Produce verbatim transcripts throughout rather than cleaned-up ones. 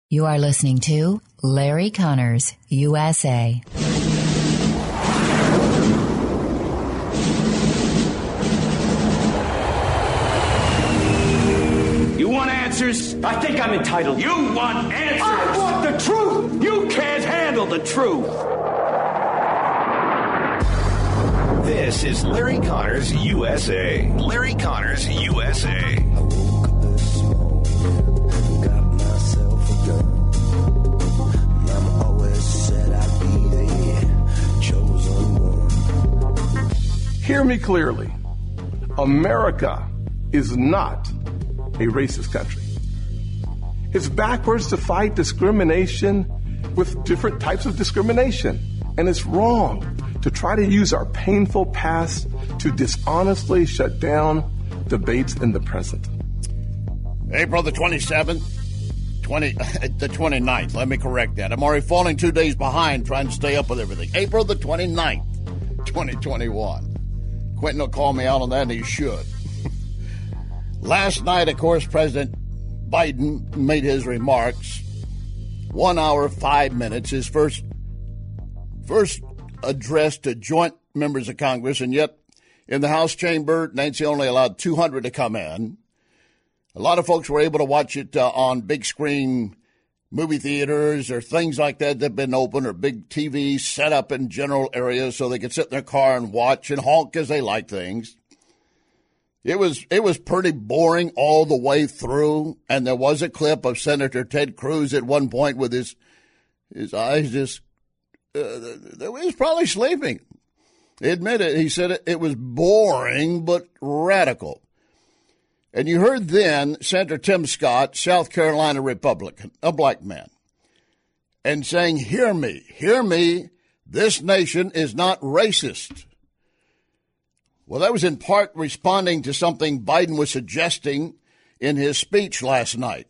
You are listening to Larry Connors, U S A. You want answers? I think I'm entitled. You want answers? I want the truth! You can't handle the truth. This is Larry Connors, U S A. Larry Connors, U S A. Hear me clearly. America is not a racist country. It's backwards to fight discrimination with different types of discrimination. And it's wrong to try to use our painful past to dishonestly shut down debates in the present. April the twenty-seventh, twenty, the twenty-ninth. Let me correct that. I'm already falling two days behind trying to stay up with everything. April the twenty-ninth, twenty twenty-one. Quentin will call me out on that, and he should. Last night, of course, President Biden made his remarks. One hour, five minutes, his first first address to joint members of Congress, and yet in the House chamber, Nancy only allowed two hundred to come in. A lot of folks were able to watch it uh, on big screen movie theaters or things like that that have been open, or big T Vs set up in general areas so they could sit in their car and watch and honk as they like things. It was it was pretty boring all the way through, and there was a clip of Senator Ted Cruz at one point with his his eyes just, uh, he was probably sleeping. He admitted, he said it, it was boring but radical. And you heard then Senator Tim Scott, South Carolina Republican, a black man, and saying, hear me, hear me, this nation is not racist. Well, that was in part responding to something Biden was suggesting in his speech last night.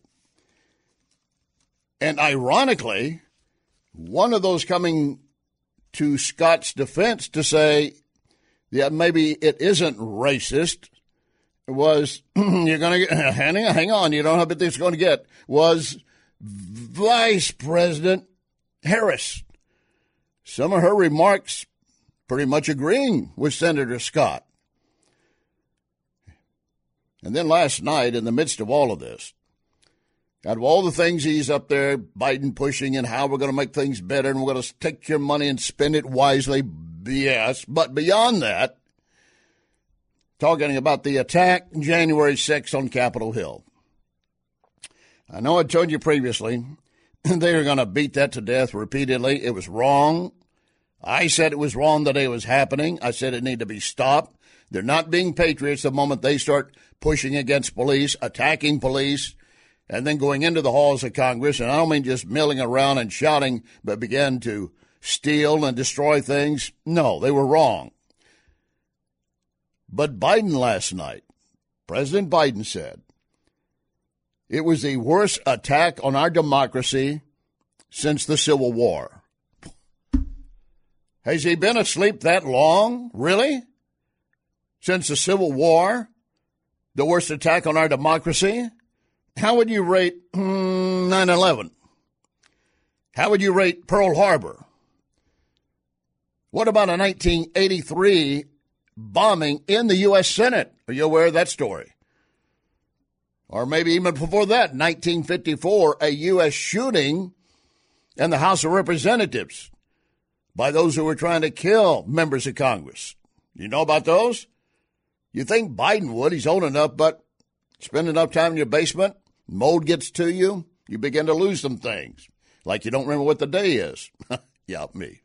And ironically, one of those coming to Scott's defense to say, yeah, maybe it isn't racist, was, you're going to get, hang on, hang on, you don't know what this is going to get, was Vice President Harris. Some of her remarks pretty much agreeing with Senator Scott. And then last night, in the midst of all of this, out of all the things he's up there, Biden pushing and how we're going to make things better and we're going to take your money and spend it wisely, yes, but beyond that, talking about the attack January sixth on Capitol Hill. I know I told you previously they were going to beat that to death repeatedly. It was wrong. I said it was wrong the day it was happening. I said it needed to be stopped. They're not being patriots the moment they start pushing against police, attacking police, and then going into the halls of Congress. And I don't mean just milling around and shouting, but began to steal and destroy things. No, they were wrong. But Biden last night, President Biden said, it was the worst attack on our democracy since the Civil War. Has he been asleep that long? Really? Since the Civil War? The worst attack on our democracy? How would you rate nine eleven? How would you rate Pearl Harbor? What about a nineteen eighty-three bombing in the U S Senate? Are you aware of that story? Or maybe even before that, nineteen fifty-four, a U S shooting in the House of Representatives by those who were trying to kill members of Congress. You know about those? You think Biden would. He's old enough, but spend enough time in your basement, mold gets to you, you begin to lose some things. Like you don't remember what the day is. Yeah, me.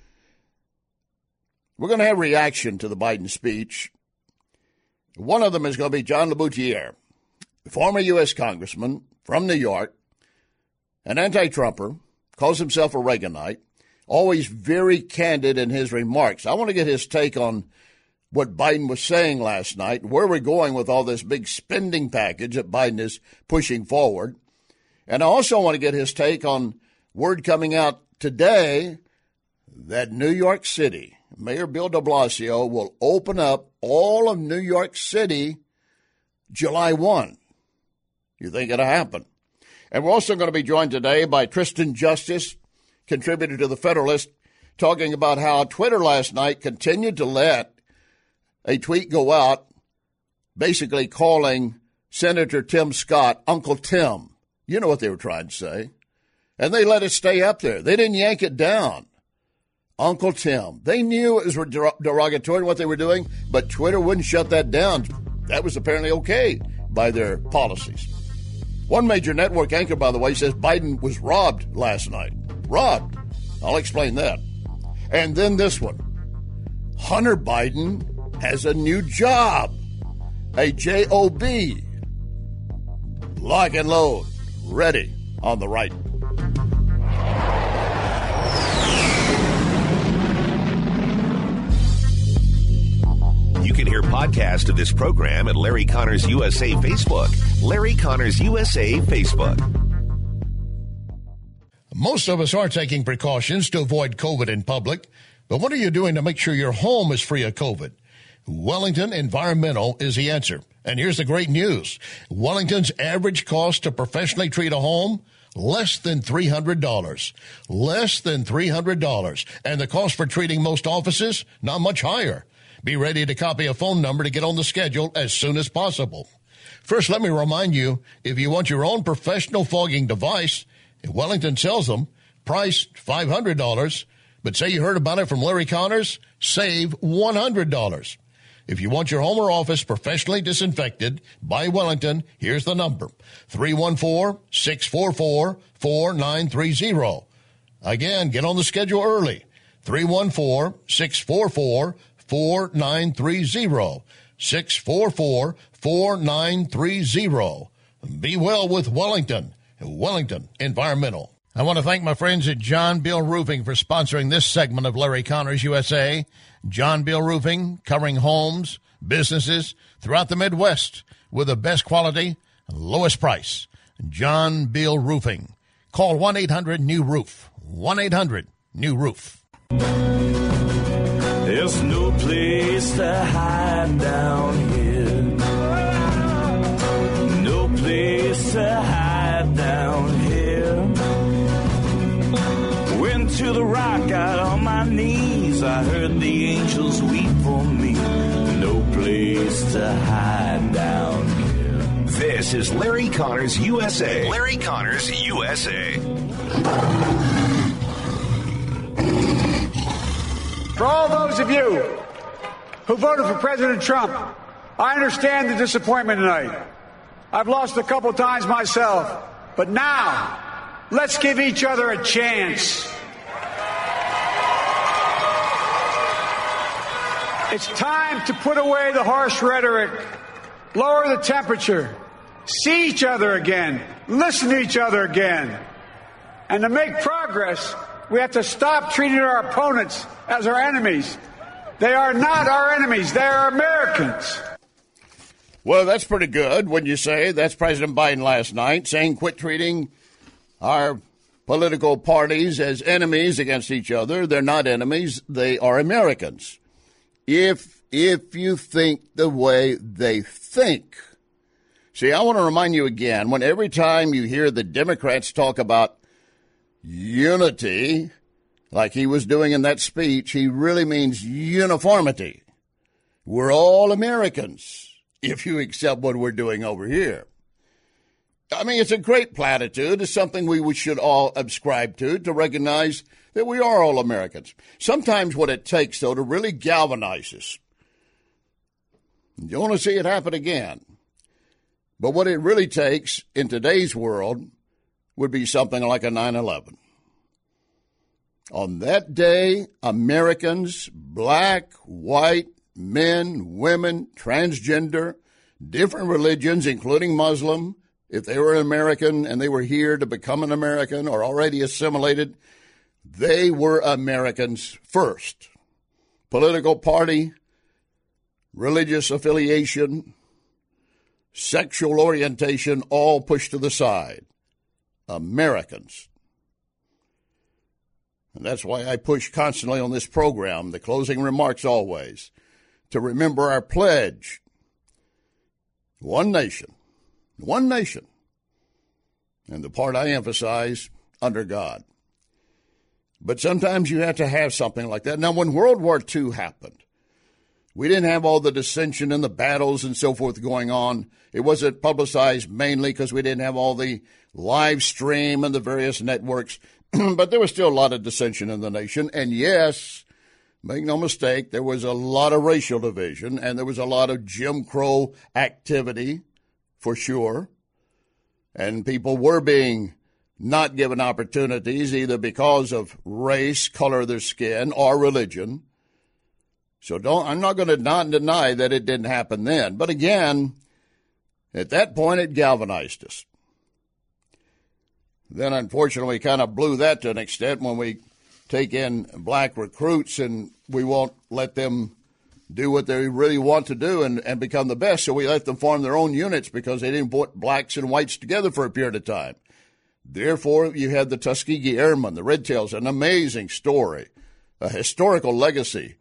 We're going to have reaction to the Biden speech. One of them is going to be John LeBoutier, former U S congressman from New York, an anti-Trumper, calls himself a Reaganite, always very candid in his remarks. I want to get his take on what Biden was saying last night, where we're going with all this big spending package that Biden is pushing forward. And I also want to get his take on word coming out today that New York City, Mayor Bill de Blasio, will open up all of New York City July first. You think it'll happen? And we're also going to be joined today by Tristan Justice, contributor to The Federalist, talking about how Twitter last night continued to let a tweet go out basically calling Senator Tim Scott Uncle Tim. You know what they were trying to say. And they let it stay up there. They didn't yank it down. Uncle Tim. They knew it was derogatory what they were doing, but Twitter wouldn't shut that down. That was apparently okay by their policies. One major network anchor, by the way, says Biden was robbed last night. Robbed. I'll explain that. And then this one. Hunter Biden has a new job. A J O B. Lock and load. Ready on the right. You can hear podcasts of this program at Larry Connors U S A Facebook. Larry Connors U S A Facebook. Most of us are taking precautions to avoid COVID in public, but what are you doing to make sure your home is free of COVID? Wellington Environmental is the answer. And here's the great news. Wellington's average cost to professionally treat a home, less than three hundred dollars. Less than three hundred dollars. And the cost for treating most offices, not much higher. Be ready to copy a phone number to get on the schedule as soon as possible. First, let me remind you, if you want your own professional fogging device, Wellington sells them, price five hundred dollars. But say you heard about it from Larry Connors, save one hundred dollars. If you want your home or office professionally disinfected by Wellington, here's the number, three one four, six four four, four nine three zero. Again, get on the schedule early, three one four, six four four, four nine three zero, six four four, four nine three zero. Be well with Wellington, Wellington Environmental. I want to thank my friends at John Bill Roofing for sponsoring this segment of Larry Connors U S A. John Bill Roofing, covering homes, businesses throughout the Midwest with the best quality and lowest price. John Bill Roofing. Call one eight hundred new roof. one eight hundred new roof. There's no place to hide down here. No place to hide down here. Went to the rock out on my knees. I heard the angels weep for me. No place to hide down here. This is Larry Connors U S A. Larry Connors U S A. For all those of you who voted for President Trump, I understand the disappointment tonight. I've lost a couple times myself, but now let's give each other a chance. It's time to put away the harsh rhetoric, lower the temperature, see each other again, listen to each other again. And to make progress, we have to stop treating our opponents as our enemies. They are not our enemies. They are Americans. Well, that's pretty good when you say that's President Biden last night saying quit treating our political parties as enemies against each other. They're not enemies. They are Americans. If if you think the way they think. See, I want to remind you again, when every time you hear the Democrats talk about unity, like he was doing in that speech, he really means uniformity. We're all Americans, if you accept what we're doing over here. I mean, it's a great platitude. It's something we should all subscribe to, to recognize that we are all Americans. Sometimes what it takes, though, to really galvanize us, you want to see it happen again. But what it really takes in today's world would be something like a nine eleven. On that day, Americans, black, white, men, women, transgender, different religions, including Muslim, if they were American and they were here to become an American or already assimilated, they were Americans first. Political party, religious affiliation, sexual orientation, all pushed to the side. Americans. And that's why I push constantly on this program, the closing remarks always, to remember our pledge. One nation. One nation. And the part I emphasize, under God. But sometimes you have to have something like that. Now, when World War Two happened, we didn't have all the dissension and the battles and so forth going on. It wasn't publicized mainly because we didn't have all the live stream and the various networks. But there was still a lot of dissension in the nation. And yes, make no mistake, there was a lot of racial division and there was a lot of Jim Crow activity, for sure. And people were being not given opportunities either because of race, color of their skin, or religion. So don't, I'm not going to not deny that it didn't happen then. But again, at that point, it galvanized us. Then, unfortunately, we kind of blew that to an extent when we take in black recruits and we won't let them do what they really want to do and, and become the best. So we let them form their own units because they didn't put blacks and whites together for a period of time. Therefore, you had the Tuskegee Airmen, the Red Tails, an amazing story, a historical legacy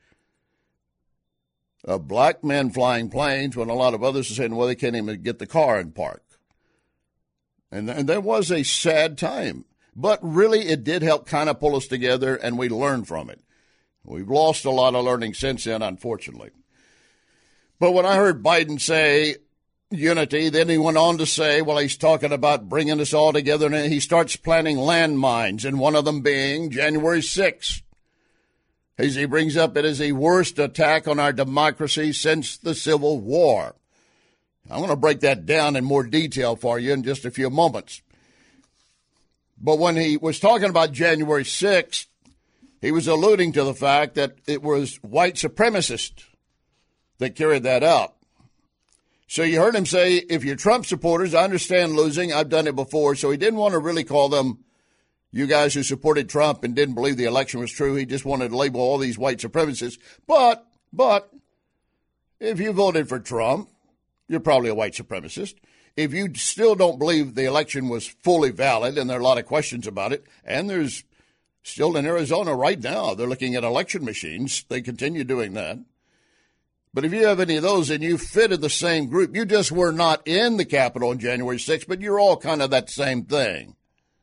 of black men flying planes when a lot of others are saying, well, they can't even get the car in park. And, and there was a sad time. But really, it did help kind of pull us together, and we learned from it. We've lost a lot of learning since then, unfortunately. But when I heard Biden say unity, then he went on to say, well, he's talking about bringing us all together, and he starts planning landmines, and one of them being January sixth. As he brings up it as the worst attack on our democracy since the Civil War. I'm going to break that down in more detail for you in just a few moments. But when he was talking about January sixth, he was alluding to the fact that it was white supremacists that carried that out. So you heard him say, if you're Trump supporters, I understand losing. I've done it before. So he didn't want to really call them you guys who supported Trump and didn't believe the election was true. He just wanted to label all these white supremacists. But, but, if you voted for Trump, you're probably a white supremacist. If you still don't believe the election was fully valid, and there are a lot of questions about it, and there's still in Arizona right now, they're looking at election machines. They continue doing that. But if you have any of those and you fit in the same group, you just were not in the Capitol on January sixth, but you're all kind of that same thing.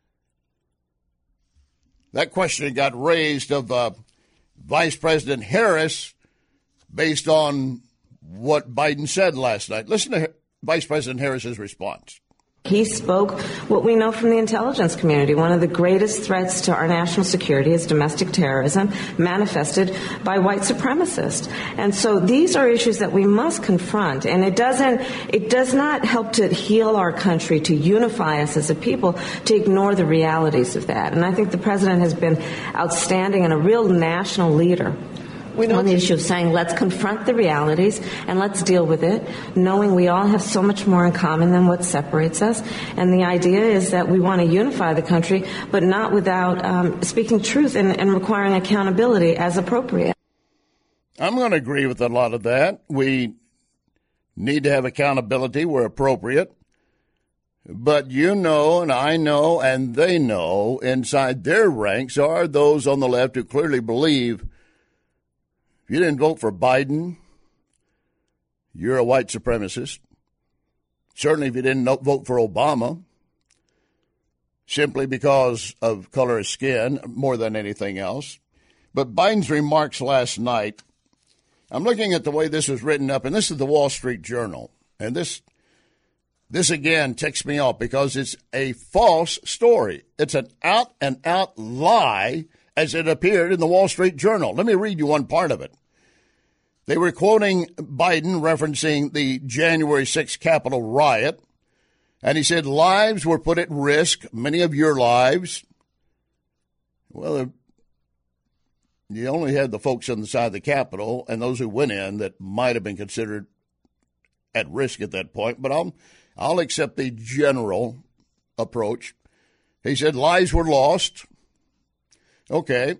That question got raised of uh, Vice President Harris based on what Biden said last night. Listen to Vice President Harris's response. He spoke what we know from the intelligence community. One of the greatest threats to our national security is domestic terrorism manifested by white supremacists. And so these are issues that we must confront. And it doesn't, it does not help to heal our country, to unify us as a people, to ignore the realities of that. And I think the president has been outstanding and a real national leader on the issue of saying, let's confront the realities and let's deal with it, knowing we all have so much more in common than what separates us. And the idea is that we want to unify the country, but not without um, speaking truth and, and requiring accountability as appropriate. I'm going to agree with a lot of that. We need to have accountability where appropriate. But you know, and I know, and they know, inside their ranks are those on the left who clearly believe if you didn't vote for Biden, you're a white supremacist. Certainly if you didn't vote for Obama, simply because of color of skin more than anything else. But Biden's remarks last night, I'm looking at the way this was written up, and this is the Wall Street Journal. And this, this again ticks me off because it's a false story. It's an out-and-out lie as it appeared in the Wall Street Journal. Let me read you one part of it. They were quoting Biden referencing the January sixth Capitol riot, and he said lives were put at risk, many of your lives. Well, you only had the folks on the side of the Capitol and those who went in that might have been considered at risk at that point, but I'll, I'll accept the general approach. He said lives were lost. Okay,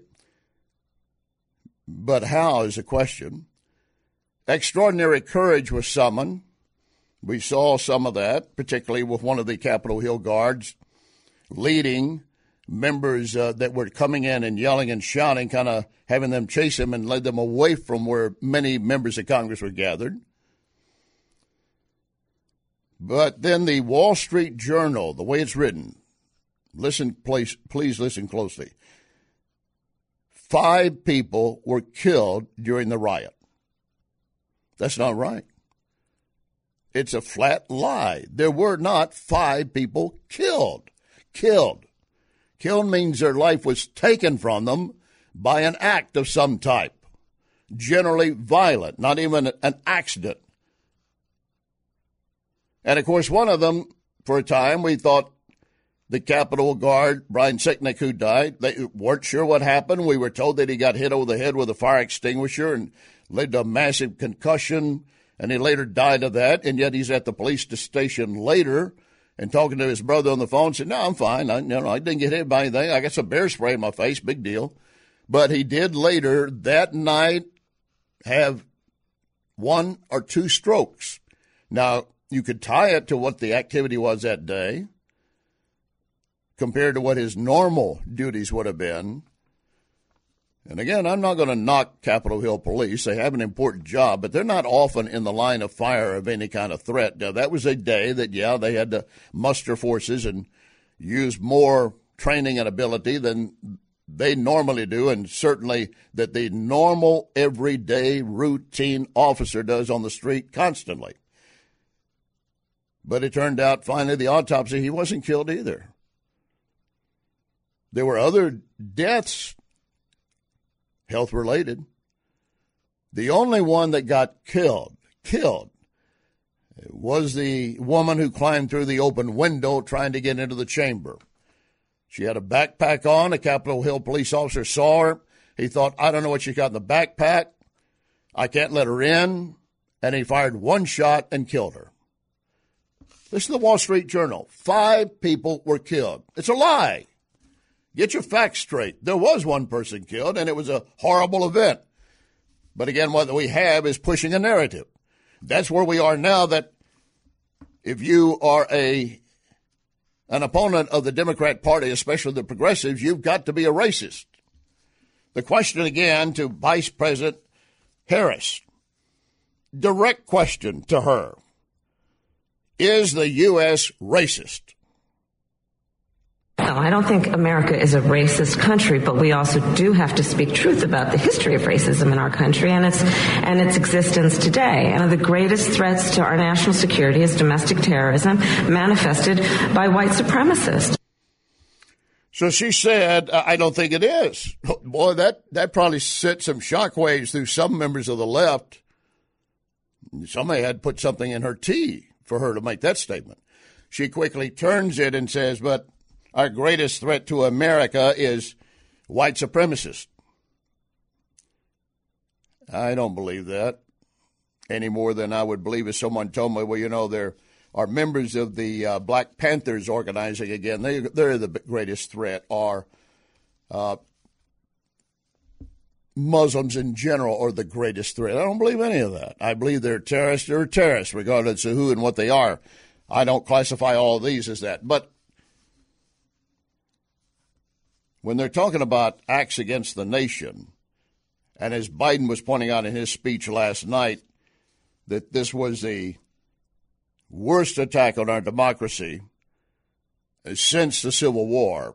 but how is the question. Extraordinary courage was summoned. We saw some of that, particularly with one of the Capitol Hill guards leading members uh, that were coming in and yelling and shouting, kind of having them chase him and led them away from where many members of Congress were gathered. But then the Wall Street Journal, the way it's written, listen, please, please listen closely. Five people were killed during the riot. That's not right. It's a flat lie. There were not five people killed. Killed. Killed means their life was taken from them by an act of some type, generally violent, not even an accident. And, of course, one of them, for a time, we thought the Capitol Guard, Brian Sicknick, who died, they weren't sure what happened. We were told that he got hit over the head with a fire extinguisher and led to a massive concussion, and he later died of that, and yet he's at the police station later and talking to his brother on the phone, said, no, I'm fine. I, you know, I didn't get hit by anything. I got some bear spray in my face, big deal. But he did later that night have one or two strokes. Now, you could tie it to what the activity was that day compared to what his normal duties would have been. And again, I'm not going to knock Capitol Hill Police. They have an important job, but they're not often in the line of fire of any kind of threat. Now, that was a day that, yeah, they had to muster forces and use more training and ability than they normally do, and certainly that the normal, everyday, routine officer does on the street constantly. But it turned out, finally, the autopsy, he wasn't killed either. There were other deaths, health-related. The only one that got killed, killed, was the woman who climbed through the open window trying to get into the chamber. She had a backpack on. A Capitol Hill police officer saw her. He thought, I don't know what she got in the backpack. I can't let her in. And he fired one shot and killed her. This is the Wall Street Journal. Five people were killed. It's a lie. Get your facts straight. There was one person killed, and it was a horrible event. But again, what we have is pushing a narrative. That's where we are now, that if you are a an opponent of the Democrat Party, especially the progressives, you've got to be a racist. The question again to Vice President Harris, direct question to her, is the U S racist? No, I don't think America is a racist country, but we also do have to speak truth about the history of racism in our country and its and its existence today. And the greatest threats to our national security is domestic terrorism manifested by white supremacists. So she said, I don't think it is. Boy, that, that probably sent some shockwaves through some members of the left. Somebody had put something in her tea for her to make that statement. She quickly turns it and says, but our greatest threat to America is white supremacists. I don't believe that any more than I would believe if someone told me, well, you know, there are members of the uh, Black Panthers organizing again. They, they're the greatest threat, or uh, Muslims in general are the greatest threat. I don't believe any of that. I believe they're terrorists or terrorists, regardless of who and what they are. I don't classify all of these as that. But when they're talking about acts against the nation, and as Biden was pointing out in his speech last night, that this was the worst attack on our democracy since the Civil War,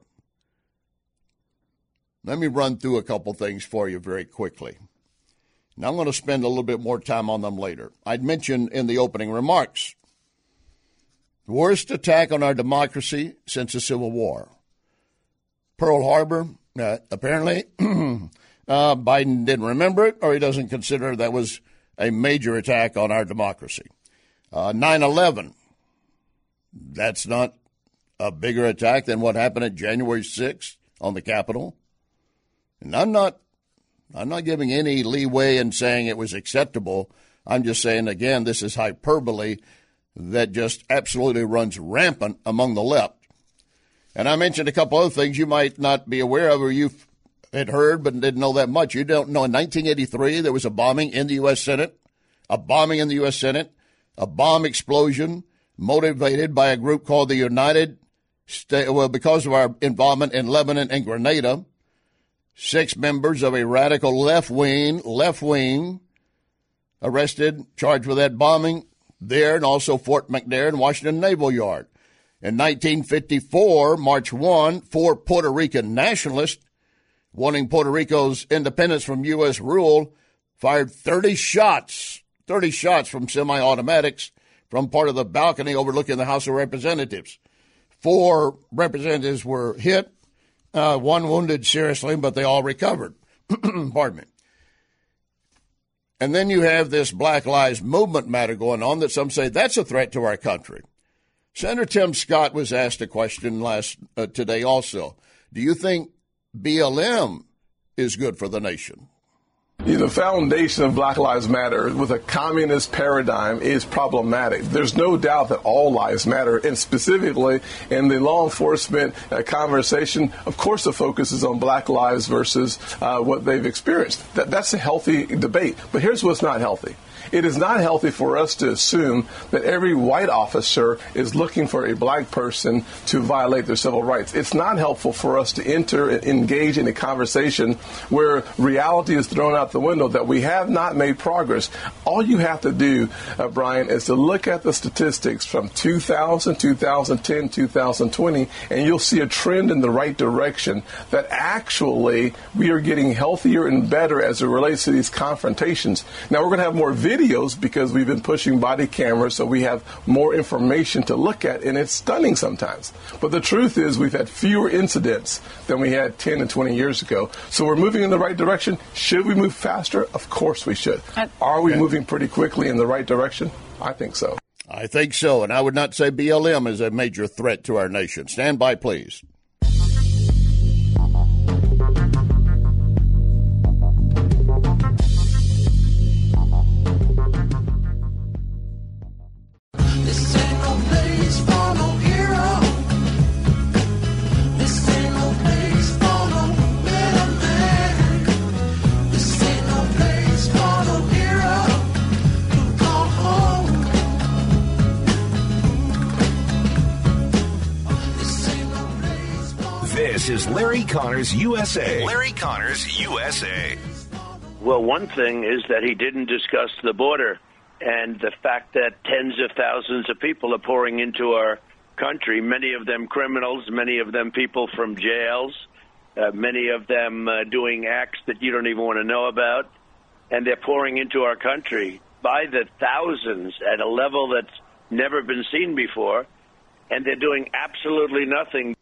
let me run through a couple things for you very quickly. Now, I'm going to spend a little bit more time on them later. I'd mentioned in the opening remarks, worst attack on our democracy since the Civil War. Pearl Harbor, uh, apparently, uh, Biden didn't remember it, or he doesn't consider that was a major attack on our democracy. Uh, nine eleven, that's not a bigger attack than what happened at January sixth on the Capitol. And I'm not, I'm not giving any leeway in saying it was acceptable. I'm just saying, again, this is hyperbole that just absolutely runs rampant among the left. And I mentioned a couple other things you might not be aware of or you had heard but didn't know that much. You don't know in nineteen eighty-three there was a bombing in the U S Senate, a bombing in the U S Senate, a bomb explosion motivated by a group called the United States, well, because of our involvement in Lebanon and Grenada. Six members of a radical left wing, left wing, arrested, charged with that bombing there, and also Fort McNair and Washington Naval Yard. In nineteen fifty-four, March first, four Puerto Rican nationalists wanting Puerto Rico's independence from U S rule fired thirty shots, thirty shots from semi-automatics from part of the balcony overlooking the House of Representatives. Four representatives were hit, uh, one wounded seriously, but they all recovered. Pardon me. And then you have this Black Lives Movement matter going on that some say that's a threat to our country. Senator Tim Scott was asked a question last uh, today also. Do you think B L M is good for the nation? The foundation of Black Lives Matter with a communist paradigm is problematic. There's no doubt that all lives matter, and specifically in the law enforcement uh, conversation, of course the focus is on black lives versus uh, what they've experienced. That, that's a healthy debate. But here's what's not healthy. It is not healthy for us to assume that every white officer is looking for a black person to violate their civil rights. It's not helpful for us to enter and engage in a conversation where reality is thrown out the window, that we have not made progress. All you have to do, uh, Brian, is to look at the statistics from two thousand, two thousand ten, two thousand twenty, and you'll see a trend in the right direction that actually we are getting healthier and better as it relates to these confrontations. Now, we're going to have more videos because we've been pushing body cameras, so we have more information to look at, and it's stunning sometimes. But the truth is we've had fewer incidents than we had ten and twenty years ago. So we're moving in the right direction. Should we move faster? Of course we should. Are we moving pretty quickly in the right direction? I think so. I think so, and I would not say B L M is a major threat to our nation. Stand by, please. This is Larry Connors U S A. Larry Connors U S A. Well, one thing is that he didn't discuss the border and the fact that tens of thousands of people are pouring into our country, many of them criminals, many of them people from jails, uh, many of them uh, doing acts that you don't even want to know about, and they're pouring into our country by the thousands at a level that's never been seen before, and they're doing absolutely nothing.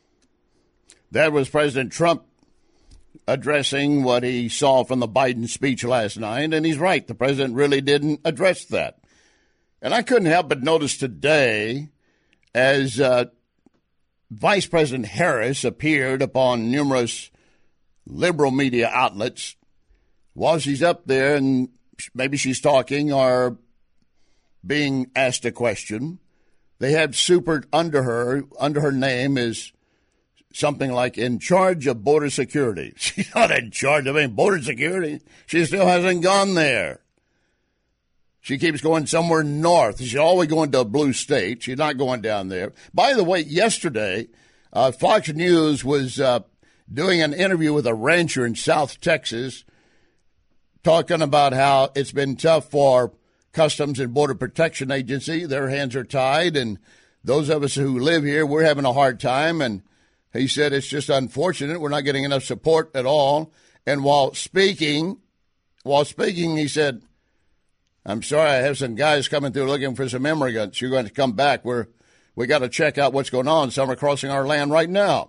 That was President Trump addressing what he saw from the Biden speech last night, and he's right. The president really didn't address that. And I couldn't help but notice today, as uh, Vice President Harris appeared upon numerous liberal media outlets, while she's up there and maybe she's talking or being asked a question, they have supered under her, under her name is something like in charge of border security. She's not in charge of any border security. She still hasn't gone there. She keeps going somewhere north. She's always going to a blue state. She's not going down there. By the way, yesterday, uh, Fox News was uh, doing an interview with a rancher in South Texas, talking about how it's been tough for Customs and Border Protection Agency. Their hands are tied, and those of us who live here, we're having a hard time. And he said it's just unfortunate. We're not getting enough support at all. And while speaking, while speaking, he said, I'm sorry, I have some guys coming through looking for some immigrants. You're going to come back. We're, we got to check out what's going on. Some are crossing our land right now.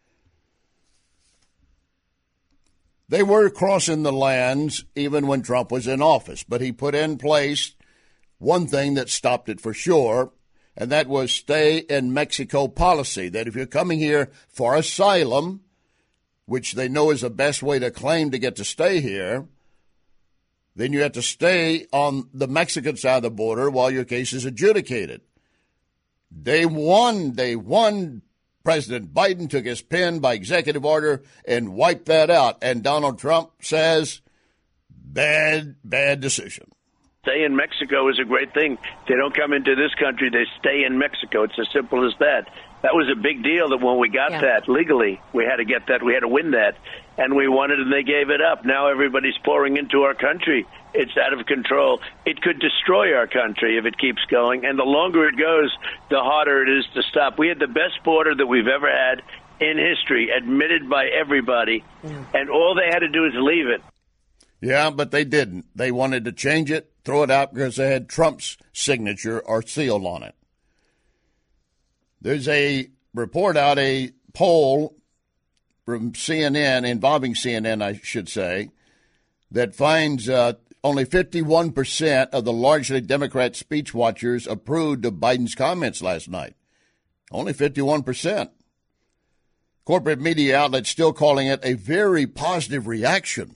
They were crossing the lands even when Trump was in office, but he put in place one thing that stopped it for sure, and that was stay in Mexico policy, that if you're coming here for asylum, which they know is the best way to claim to get to stay here, then you have to stay on the Mexican side of the border while your case is adjudicated. Day one, day one, President Biden took his pen by executive order and wiped that out. And Donald Trump says, bad, bad decision. Stay in Mexico is a great thing. If they don't come into this country, they stay in Mexico. It's as simple as that. That was a big deal that when we got Yeah. that legally, we had to get that, we had to win that, and we won it, and they gave it up. Now everybody's pouring into our country. It's out of control. It could destroy our country if it keeps going, and the longer it goes, the harder it is to stop. We had the best border that we've ever had in history, admitted by everybody, yeah. and all they had to do is leave it. Yeah, but they didn't. They wanted to change it, throw it out because they had Trump's signature or seal on it. There's a report out, a poll from C N N, involving C N N, I should say, that finds uh, only fifty-one percent of the largely Democrat speech watchers approved of Biden's comments last night. Only fifty-one percent. Corporate media outlets still calling it a very positive reaction.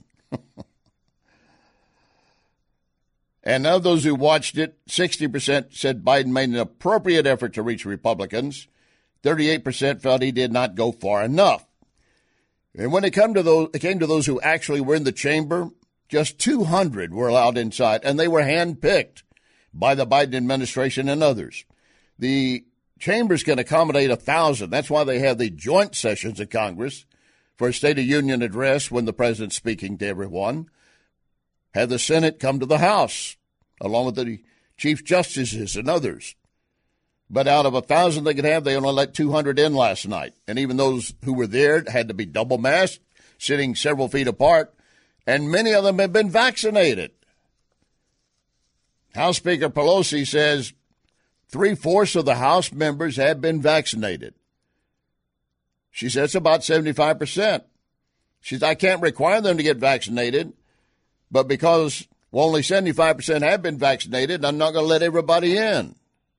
And of those who watched it, sixty percent said Biden made an appropriate effort to reach Republicans. thirty-eight percent felt he did not go far enough. And when it came to those, it came to those who actually were in the chamber, just two hundred were allowed inside, and they were handpicked by the Biden administration and others. The chambers can accommodate one thousand. That's why they have the joint sessions of Congress for a State of Union address when the president's speaking to everyone. Have the Senate come to the House, along with the Chief Justices and others. But out of a thousand they could have, they only let two hundred in last night. And even those who were there had to be double masked, sitting several feet apart, and many of them have been vaccinated. House Speaker Pelosi says three-fourths of the House members have been vaccinated. She says about seventy-five percent. She says, I can't require them to get vaccinated, but because well, only seventy-five percent have been vaccinated, I'm not going to let everybody in.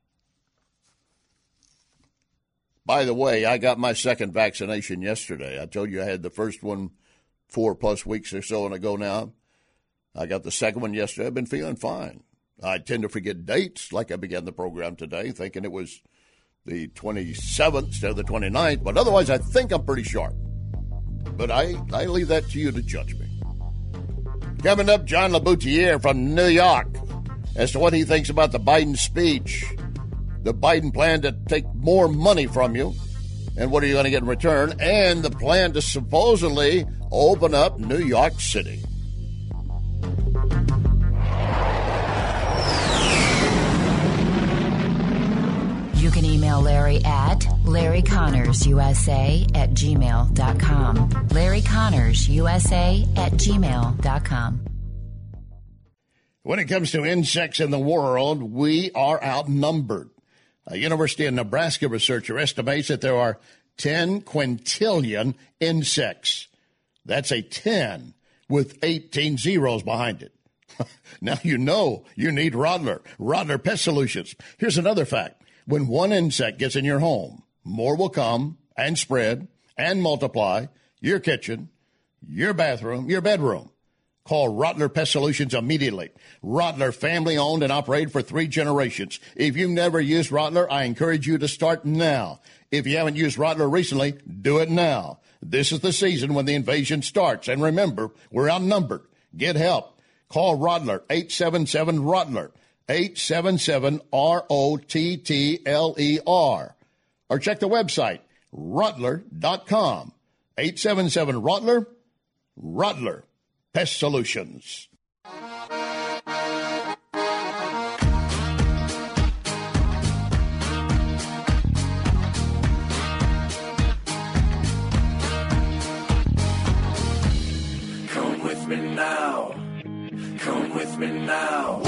By the way, I got my second vaccination yesterday. I told you I had the first one four plus weeks or so ago now. I got the second one yesterday. I've been feeling fine. I tend to forget dates, like I began the program today, thinking it was the twenty-seventh instead of the twenty-ninth. But otherwise, I think I'm pretty sharp. But I, I leave that to you to judge me. Coming up, John LaBoutiere from New York as to what he thinks about the Biden speech, the Biden plan to take more money from you, and what are you going to get in return, and the plan to supposedly open up New York City. You can email Larry at Larry Connors U S A at gmail dot com. Larry Connors U S A at gmail dot com. When it comes to insects in the world, we are outnumbered. A University of Nebraska researcher estimates that there are ten quintillion insects. That's a ten with eighteen zeros behind it. Now you know you need Rodler. Rodler Pest Solutions. Here's another fact. When one insect gets in your home, more will come and spread and multiply your kitchen, your bathroom, your bedroom. Call Rodler Pest Solutions immediately. Rodler, family-owned and operated for three generations. If you've never used Rodler, I encourage you to start now. If you haven't used Rodler recently, do it now. This is the season when the invasion starts. And remember, we're outnumbered. Get help. Call Rodler, eight seven seven, Rodler. eight seven seven, R O T T L E R. Or check the website, Rodler dot com. eight seven seven, Rodler. Rodler Pest Solutions. Come with me now. Come with me now.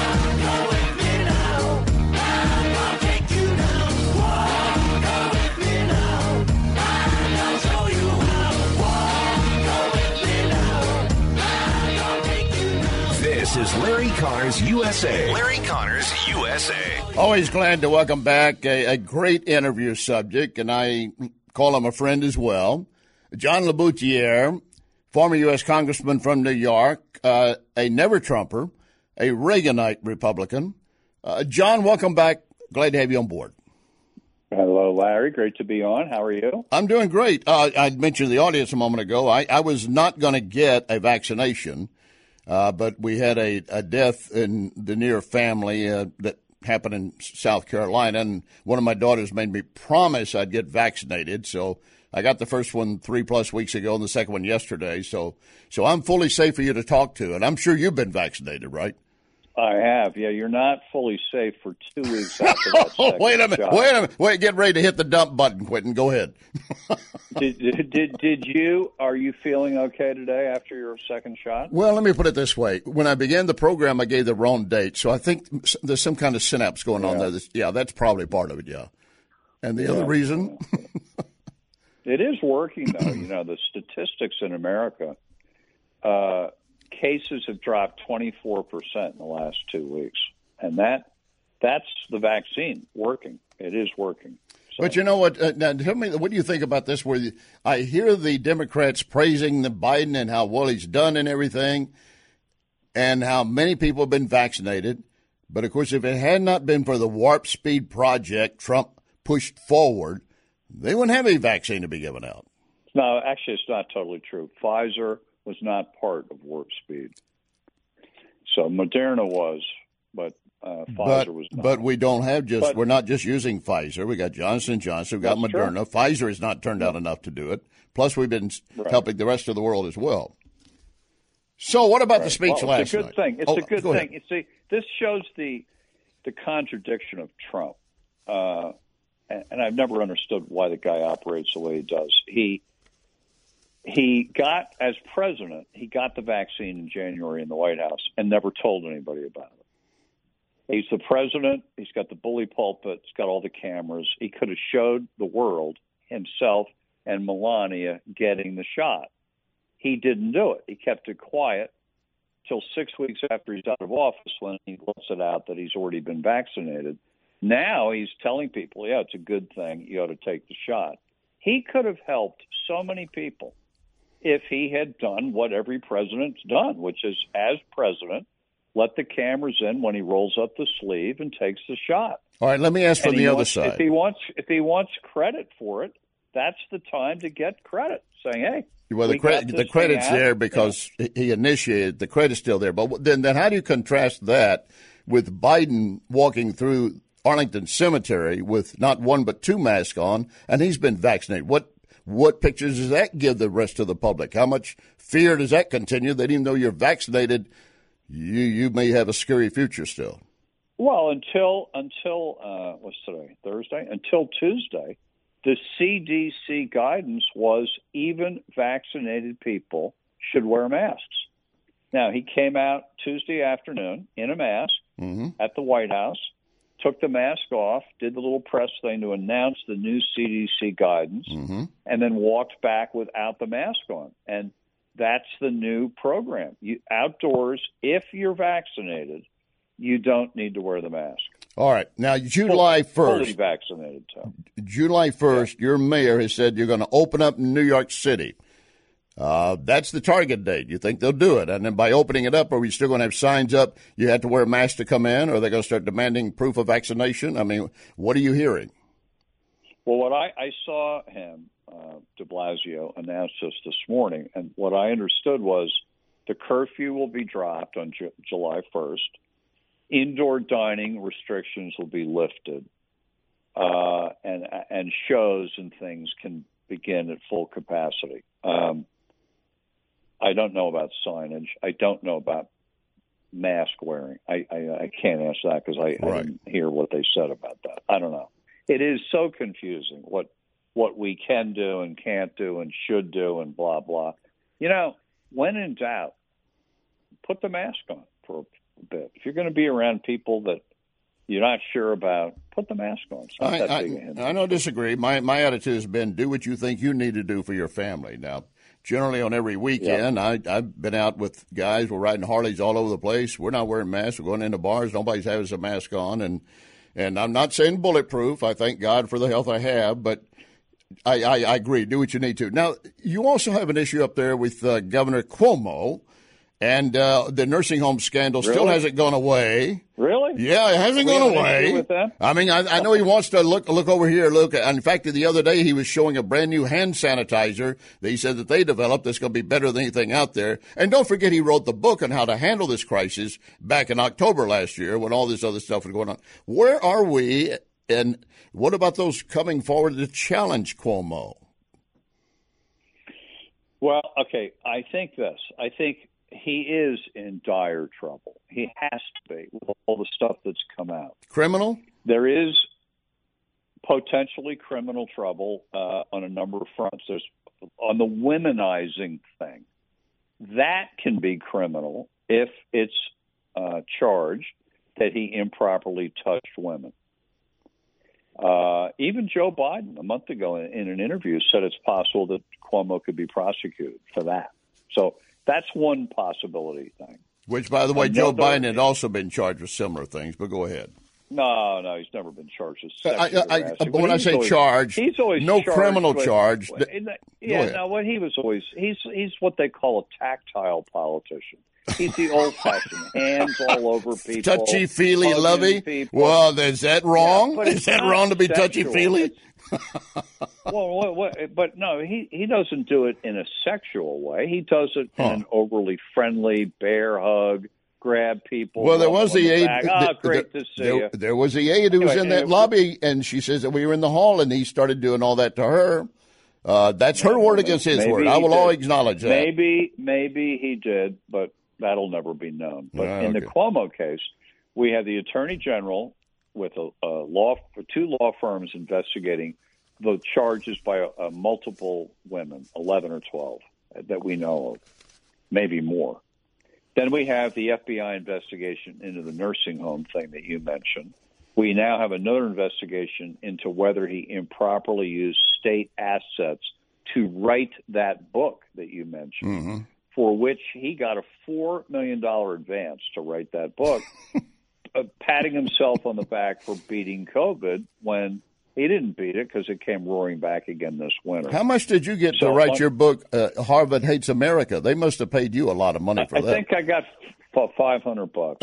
This is Larry Connors U S A. Larry Connors U S A. Always glad to welcome back a, a great interview subject, and I call him a friend as well. John LaBoutiere, former U S Congressman from New York, uh, a never-Trumper, a Reaganite Republican. Uh, John, welcome back. Glad to have you on board. Hello, Larry. Great to be on. How are you? I'm doing great. Uh, I mentioned to the audience a moment ago, I, I was not going to get a vaccination. Uh, but we had a, a death in the near family uh, that happened in South Carolina, and one of my daughters made me promise I'd get vaccinated. So I got the first one three plus weeks ago and the second one yesterday. So, so I'm fully safe for you to talk to, and I'm sure you've been vaccinated, right? I have. Yeah, you're not fully safe for two weeks after that. Oh, wait a minute. Shot. Wait a minute. Wait, get ready to hit the dump button, Quentin. Go ahead. did, did did did you? Are you feeling okay today after your second shot? Well, let me put it this way. When I began the program, I gave the wrong date, so I think there's some kind of synapse going on yeah. there. Yeah, that's probably part of it. Yeah, and the yeah. other reason. It is working, though. You know, the statistics in America. Uh, Cases have dropped twenty-four percent in the last two weeks, and that that's the vaccine working. It is working. So. But you know what? Uh, now, tell me, what do you think about this? Where you, I hear the Democrats praising the Biden and how well he's done and everything, and how many people have been vaccinated. But of course, if it had not been for the Warp Speed project Trump pushed forward, they wouldn't have any vaccine to be given out. No, actually, it's not totally true. Pfizer was not part of Warp Speed. So Moderna was, but uh, Pfizer but, was not. But we don't have just, but, we're not just using Pfizer. We got Johnson and Johnson, we got Moderna. True. Pfizer has not turned out enough to do it. Plus, we've been right. helping the rest of the world as well. So what about right. the speech well, last it's a good night? thing. It's oh, a good go thing. Ahead. You see, this shows the the contradiction of Trump. Uh, and, and I've never understood why the guy operates the way he does. He He got, as president, he got the vaccine in January in the White House and never told anybody about it. He's the president. He's got the bully pulpit. He's got all the cameras. He could have showed the world himself and Melania getting the shot. He didn't do it. He kept it quiet till six weeks after he's out of office when he lets it out that he's already been vaccinated. Now he's telling people, yeah, it's a good thing. You ought to take the shot. He could have helped so many people if he had done what every president's done, which is, as president, let the cameras in when he rolls up the sleeve and takes the shot. All right, let me ask from the other wants, side. If he wants, if he wants credit for it, that's the time to get credit, saying, hey, well, the, we cre- got the this credit's thing out. there because yeah. he initiated. The credit's still there. But then, then how do you contrast that with Biden walking through Arlington Cemetery with not one but two masks on, and he's been vaccinated? What What pictures does that give the rest of the public? How much fear does that continue that even though you're vaccinated, you you may have a scary future still? Well, until until uh, what's today? Thursday? Until Tuesday, the C D C guidance was even vaccinated people should wear masks. Now, he came out Tuesday afternoon in a mask mm-hmm. at the White House, took the mask off, did the little press thing to announce the new C D C guidance, mm-hmm. and then walked back without the mask on. And that's the new program. You, outdoors, if you're vaccinated, you don't need to wear the mask. All right. Now, July first. Fully vaccinated, Tom. July first, yeah. Your mayor has said you're going to open up New York City. Uh, that's the target date. You think they'll do it? And then by opening it up, are we still going to have signs up, you have to wear a mask to come in, or are they going to start demanding proof of vaccination? I mean, what are you hearing? Well, what I, I saw him, uh, de Blasio, announce this this morning, and what I understood was the curfew will be dropped on Ju- July first. Indoor dining restrictions will be lifted, uh, and and shows and things can begin at full capacity. Um, I don't know about signage. I don't know about mask wearing. I, I, I can't answer that because I, right. I didn't hear what they said about that. I don't know. It is so confusing what what we can do and can't do and should do and blah, blah. You know, when in doubt, put the mask on for a bit. If you're going to be around people that you're not sure about, put the mask on. It's not I, that I, big a hindrance. I don't disagree. My my attitude has been do what you think you need to do for your family. Now, generally on every weekend, yep. I, I've been out with guys. We're riding Harleys all over the place. We're not wearing masks. We're going into bars. Nobody's having a mask on. And and I'm not saying bulletproof. I thank God for the health I have. But I, I, I agree. Do what you need to. Now, you also have an issue up there with uh, Governor Cuomo. And uh, the nursing home scandal Really? still hasn't gone away. Really? Yeah, it hasn't We gone have an away. issue with that? I mean, I, I know he wants to look look over here. Look, in fact, the other day he was showing a brand new hand sanitizer that he said that they developed that's going to be better than anything out there. And don't forget, he wrote the book on how to handle this crisis back in October last year when all this other stuff was going on. Where are we? And what about those coming forward to challenge Cuomo? Well, okay, I think this. I think he is in dire trouble. He has to be with all the stuff that's come out. Criminal? There is potentially criminal trouble uh, on a number of fronts. There's on the womenizing thing. That can be criminal if it's uh, charged that he improperly touched women. Uh, even Joe Biden, a month ago in, in an interview, said it's possible that Cuomo could be prosecuted for that. So that's one possibility thing. Which, by the way, Another, Joe Biden had also been charged with similar things, but go ahead. No, no, he's never been charged with sexual I, I, harassment. I, when I say always, charged, he's always no charged criminal with, charge. With, yeah, no, what he was always, he's he's what they call a tactile politician. He's the old-fashioned hands all over people. Touchy-feely, lovey? Well, is that wrong? Yeah, is that wrong to be sexual. touchy-feely? well, what, what, but no, he, he doesn't do it in a sexual way. He does it huh. in an overly friendly bear hug, grab people. Well, there was the, the aide. Oh, the, great the, to see there, you. there was the aide who was Anyway, in that anyway, lobby, and she says that we were in the hall, and he started doing all that to her. Uh, that's her no, word against his maybe word. I will did. always acknowledge that. Maybe, maybe he did, but that'll never be known. But Ah, in okay. the Cuomo case, we have the attorney general with a, a law, two law firms investigating the charges by a, a multiple women, eleven or twelve, that we know of, maybe more. Then we have the F B I investigation into the nursing home thing that you mentioned. We now have another investigation into whether he improperly used state assets to write that book that you mentioned, Mm-hmm. for which he got a four million dollars advance to write that book, uh, patting himself on the back for beating COVID when he didn't beat it because it came roaring back again this winter. How much did you get So to write on- your book, uh, Harvard Hates America? They must have paid you a lot of money for I that. think I got f- five hundred bucks.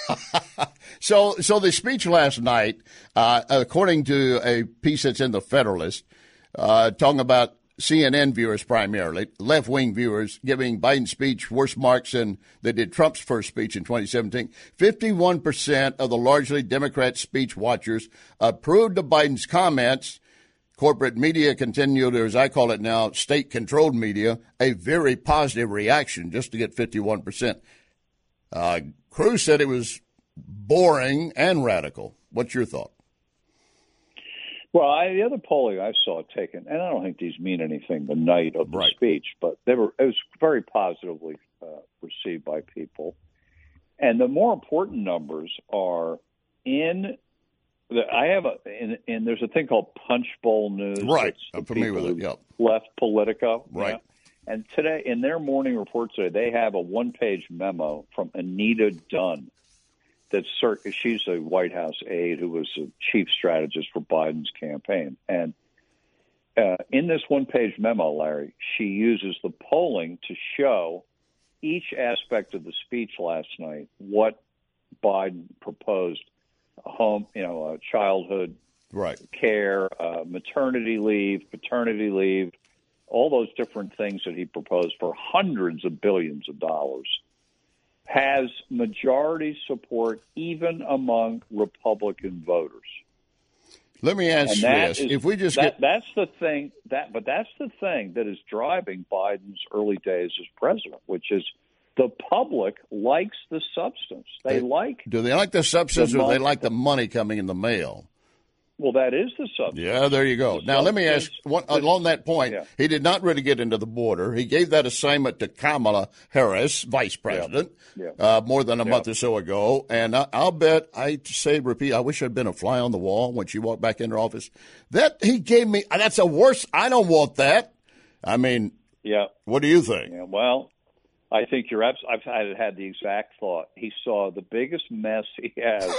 So, so the speech last night, uh, according to a piece that's in the Federalist, uh, talking about C N N viewers primarily, left-wing viewers, giving Biden's speech worse marks than they did Trump's first speech in twenty seventeen. fifty-one percent of the largely Democrat speech watchers approved of Biden's comments. Corporate media continued, or as I call it now, state-controlled media, a very positive reaction just to get fifty-one percent. Uh, Cruz said it was boring and radical. What's your thought? Well, I, the other polling I saw taken, and I don't think these mean anything the night of the Right. speech, but they were it was very positively uh, received by people. And the more important numbers are in the, I have a, in, in there's a thing called Punchbowl News. Right. It's I'm the familiar with people it, who yep. Left Politico. Right. You know? And today, in their morning report today, they have a one-page memo from Anita Dunn. That's she's a White House aide who was a chief strategist for Biden's campaign. And uh, in this one-page memo, Larry, she uses the polling to show each aspect of the speech last night, what Biden proposed, home, you know, uh, childhood right. care, uh, maternity leave, paternity leave, all those different things that he proposed for hundreds of billions of dollars, has majority support even among Republican voters. Let me ask And you that this. is- If we just that, get that's the thing that, but that's the thing that is driving Biden's early days as president, which is the public likes the substance. They, They- like, do they like the substance the or do they mon- like the money coming in the mail? well, that is the substance. Yeah, there you go. The Now, let me ask, substance- one, the- along that point, yeah. he did not really get into the border. He gave that assignment to Kamala Harris, vice president, Yeah. Uh, more than a Yeah. month or so ago. And I, I'll bet, I say, repeat, I wish I'd been a fly on the wall when she walked back into office. That he gave me, that's a worse, I don't want that. I mean, Yeah. what do you think? Yeah, well, I think you're abs- I've had, had the exact thought. He saw the biggest mess he has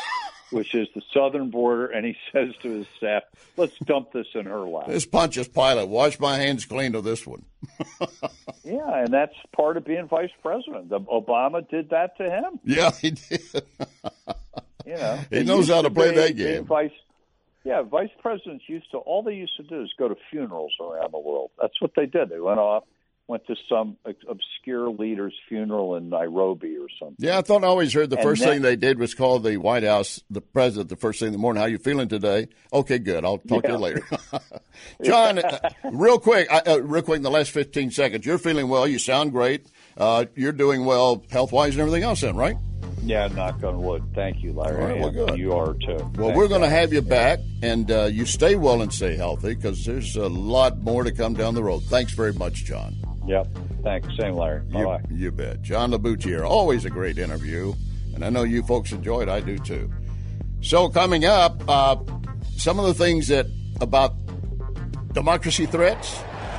which is the southern border, and he says to his staff, let's dump this in her lap. This Pontius Pilate, wash my hands clean of this one. Yeah, and that's part of being vice president. The, Obama did that to him. Yeah, he did. You know, he knows how to play be, that game. Vice, yeah, vice presidents used to, all they used to do is go to funerals around the world. That's what they did. They went off, went to some obscure leader's funeral in Nairobi or something. Yeah, I thought I always heard the And first then, thing they did was call the White House, the president, the first thing in the morning. How you feeling today? Okay, good. I'll talk Yeah. to you later. John, uh, real quick, uh, real quick in the last fifteen seconds, you're feeling well. You sound great. Uh, you're doing well health-wise and everything else then, right? Yeah, knock on wood. Thank you, Larry. All right, well, good. You are, too. Well, Thanks, we're going to guys. have you back, and uh, you stay well and stay healthy because there's a lot more to come down the road. Thanks very much, John. Yep. Thanks. Same, Larry. Bye-bye. You, you bet. John LaBoutiere, always a great interview, and I know you folks enjoy it. I do, too. So coming up, uh, some of the things that about democracy threats.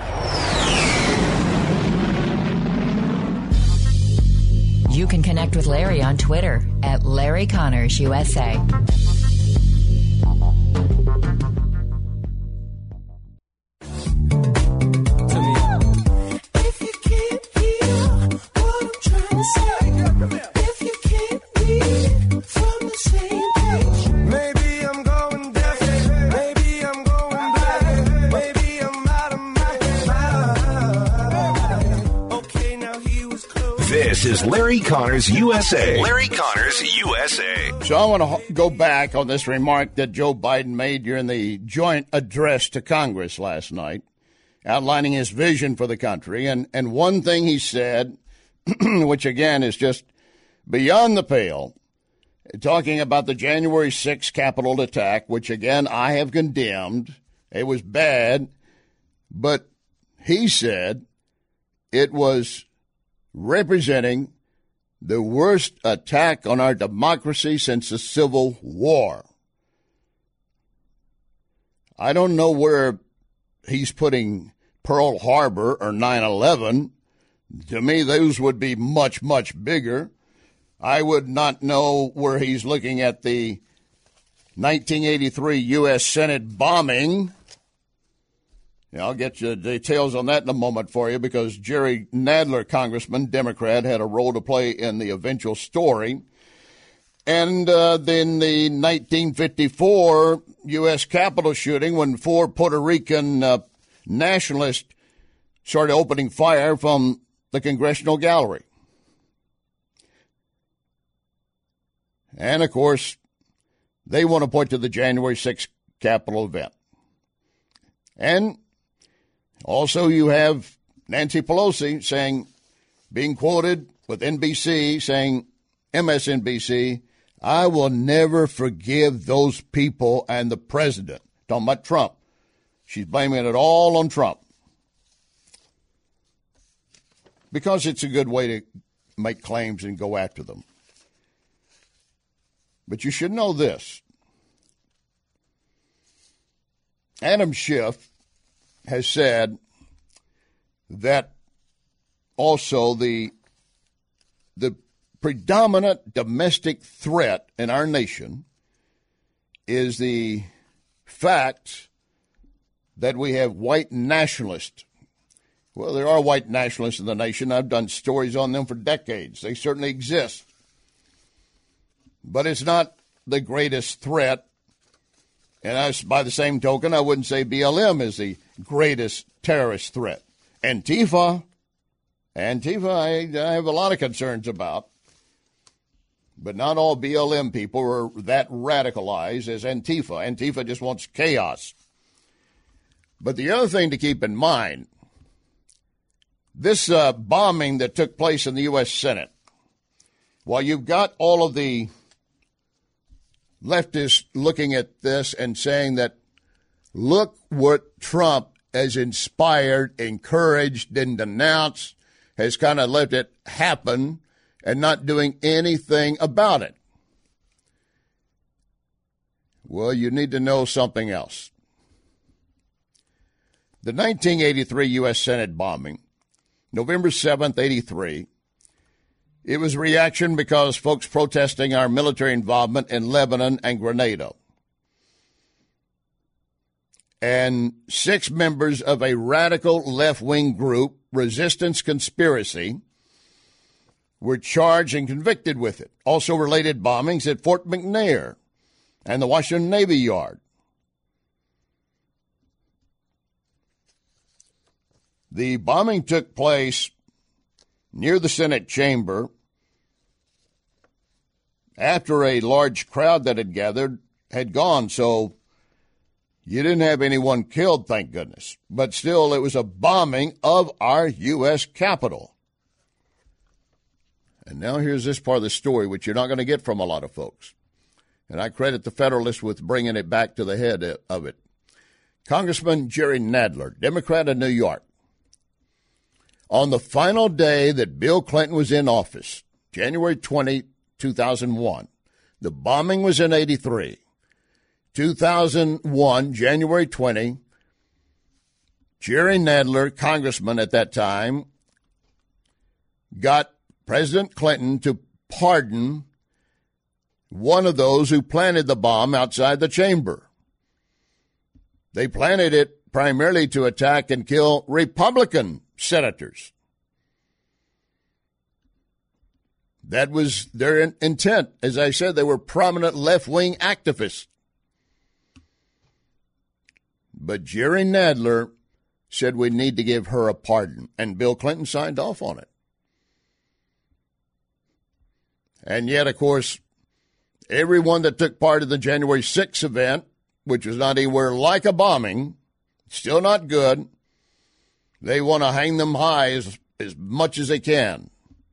You can connect with Larry on Twitter at Larry Connors U S A. This is Larry Connors U S A. Larry Connors U S A. So I want to go back on this remark that Joe Biden made during the joint address to Congress last night, outlining his vision for the country. And, and one thing he said, which again is just beyond the pale, talking about the January sixth Capitol attack, which again I have condemned. It was bad, but he said it was representing the worst attack on our democracy since the Civil War. I don't know where he's putting Pearl Harbor or nine eleven. To me, those would be much, much bigger. I would not know where he's looking at the nineteen eighty-three U S Senate bombing. I'll get you details on that in a moment for you because Jerry Nadler, Congressman, Democrat, had a role to play in the eventual story. And uh, then the nineteen fifty-four U S Capitol shooting when four Puerto Rican uh, nationalists started opening fire from the Congressional Gallery. And, of course, they want to point to the January sixth Capitol event. And also, you have Nancy Pelosi saying, being quoted with N B C, saying, M S N B C, I will never forgive those people and the president. Talking about Trump. She's blaming it all on Trump. Because it's a good way to make claims and go after them. But you should know this. Adam Schiff has said that also the the predominant domestic threat in our nation is the fact that we have white nationalists. Well, there are white nationalists in the nation. I've done stories on them for decades. They certainly exist. But it's not the greatest threat. And I, by the same token, I wouldn't say B L M is the greatest terrorist threat. Antifa, Antifa, I, I have a lot of concerns about. But not all B L M people are that radicalized as Antifa. Antifa just wants chaos. But the other thing to keep in mind, this uh, bombing that took place in the U S Senate, while you've got all of the leftists looking at this and saying that, look what Trump has inspired, encouraged, and denounced, has kind of let it happen and not doing anything about it. Well, you need to know something else. The nineteen eighty-three U S Senate bombing, November seventh, eighty-three, It was a reaction because folks protesting our military involvement in Lebanon and Grenada. And six members of a radical left-wing group, Resistance Conspiracy, were charged and convicted with it. Also related bombings at Fort McNair and the Washington Navy Yard. The bombing took place near the Senate chamber after a large crowd that had gathered had gone, so you didn't have anyone killed, thank goodness. But still, it was a bombing of our U S Capitol. And now here's this part of the story, which you're not going to get from a lot of folks. And I credit the Federalist with bringing it back to the head of it. Congressman Jerry Nadler, Democrat of New York, on the final day that Bill Clinton was in office, January twentieth, two thousand one, the bombing was in eighty-three. two thousand one, January twentieth, Jerry Nadler, congressman at that time, got President Clinton to pardon one of those who planted the bomb outside the chamber. They planted it primarily to attack and kill Republican senators. That was their intent. As I said, they were prominent left-wing activists. But Jerry Nadler said we need to give her a pardon, and Bill Clinton signed off on it. And yet, of course, everyone that took part in the January sixth event, which was not anywhere like a bombing, still not good, they want to hang them high as, as much as they can.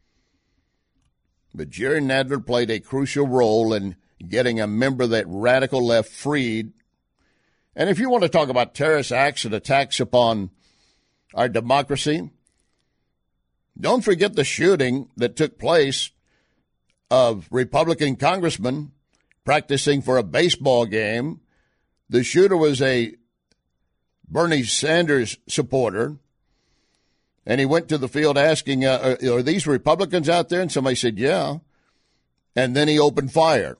But Jerry Nadler played a crucial role in getting a member of that radical left freed. And if you want to talk about terrorist acts and attacks upon our democracy, don't forget the shooting that took place of Republican congressmen practicing for a baseball game. The shooter was a Bernie Sanders supporter, and he went to the field asking, uh, are, are these Republicans out there? And somebody said, yeah. And then he opened fire.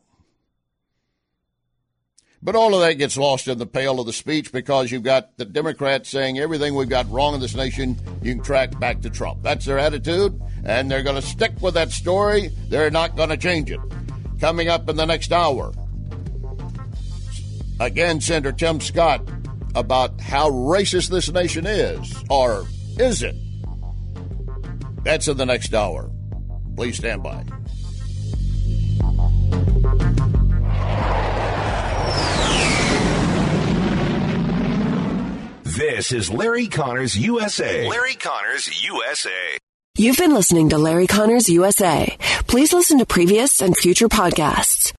But all of that gets lost in the pale of the speech because you've got the Democrats saying everything we've got wrong in this nation, you can track back to Trump. That's their attitude, and they're going to stick with that story. They're not going to change it. Coming up in the next hour, again, Senator Tim Scott about how racist this nation is, or is it? That's in the next hour. Please stand by. This is Larry Connors U S A. Larry Connors U S A. You've been listening to Larry Connors U S A. Please listen to previous and future podcasts